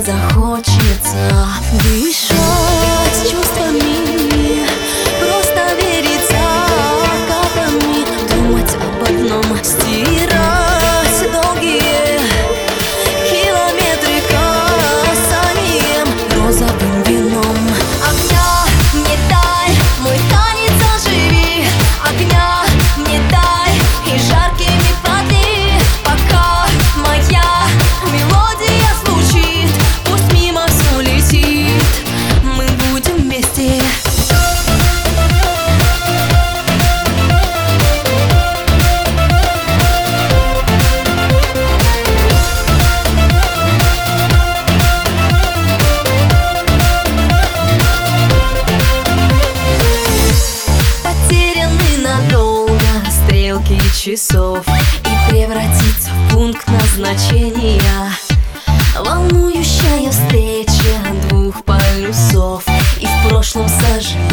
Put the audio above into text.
захочется дышать чувствами, просто верить закатами, думать об одном, стирать долгие километры касанием розовым вином. Огня не дай, мой танец оживи, огня не дай и жаркими подли, пока моя мелодия звучит, пусть мимо все летит, мы будем вместе. Потеряны надолго стрелки часов и превратиться в пункт назначения. Волнующая встреча двух полюсов, и в прошлом сожаление.